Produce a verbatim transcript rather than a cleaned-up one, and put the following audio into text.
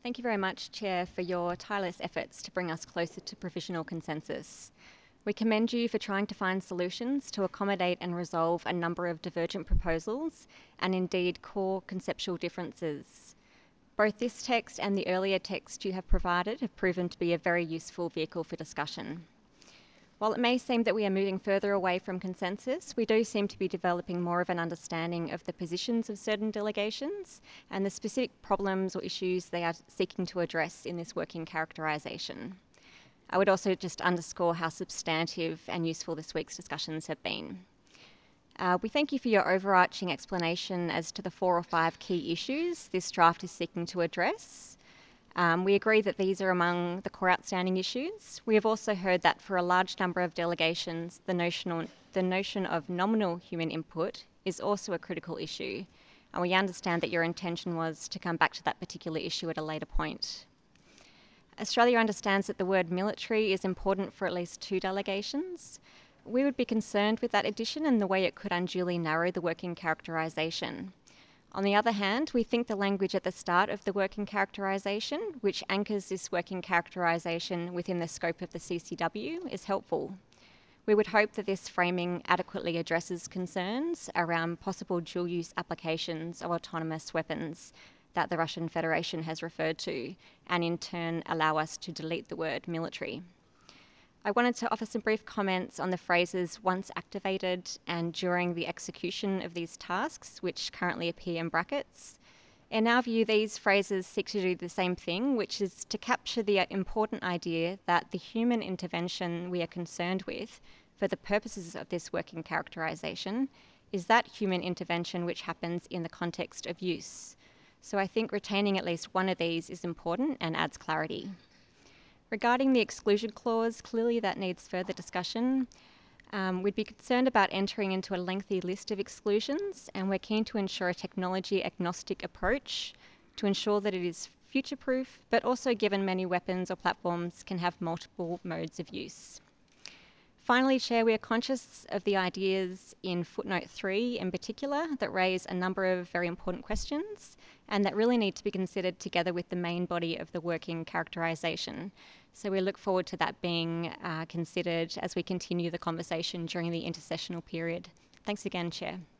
Thank you very much, Chair, for your tireless efforts to bring us closer to provisional consensus. We commend you for trying to find solutions to accommodate and resolve a number of divergent proposals and indeed core conceptual differences. Both this text and the earlier text you have provided have proven to be a very useful vehicle for discussion. While it may seem that we are moving further away from consensus, we do seem to be developing more of an understanding of the positions of certain delegations and the specific problems or issues they are seeking to address in this working characterisation. I would also just underscore how substantive and useful this week's discussions have been. Uh, we thank you for your overarching explanation as to the four or five key issues this draft is seeking to address. Um, we agree that these are among the core outstanding issues. We have also heard that for a large number of delegations, the notion, the notion of nominal human input is also a critical issue, and we understand that your intention was to come back to that particular issue at a later point. Australia understands that the word military is important for at least two delegations. We would be concerned with that addition and the way it could unduly narrow the working characterisation. On the other hand, we think the language at the start of the working characterisation, which anchors this working characterisation within the scope of the C C W, is helpful. We would hope that this framing adequately addresses concerns around possible dual-use applications of autonomous weapons that the Russian Federation has referred to, and in turn allow us to delete the word military. I wanted to offer some brief comments on the phrases once activated and during the execution of these tasks, which currently appear in brackets. In our view, these phrases seek to do the same thing, which is to capture the important idea that the human intervention we are concerned with for the purposes of this working characterisation is that human intervention which happens in the context of use. So I think retaining at least one of these is important and adds clarity. Regarding the exclusion clause, clearly that needs further discussion. Um, we'd be concerned about entering into a lengthy list of exclusions, and we're keen to ensure a technology agnostic approach to ensure that it is future-proof, but also given many weapons or platforms can have multiple modes of use. Finally, Chair, we are conscious of the ideas in footnote three in particular that raise a number of very important questions and that really need to be considered together with the main body of the working characterisation. So we look forward to that being uh, considered as we continue the conversation during the intersessional period. Thanks again, Chair.